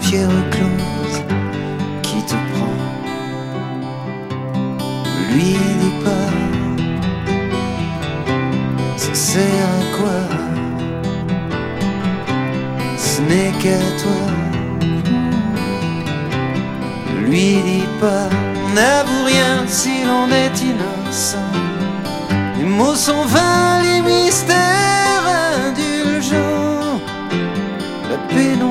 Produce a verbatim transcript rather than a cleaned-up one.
paupières closes qui te prend. Lui dis pas, ça sert à quoi? Ce n'est qu'à toi. Lui dis pas, n'avoue rien si l'on est innocent. Les mots sont vains.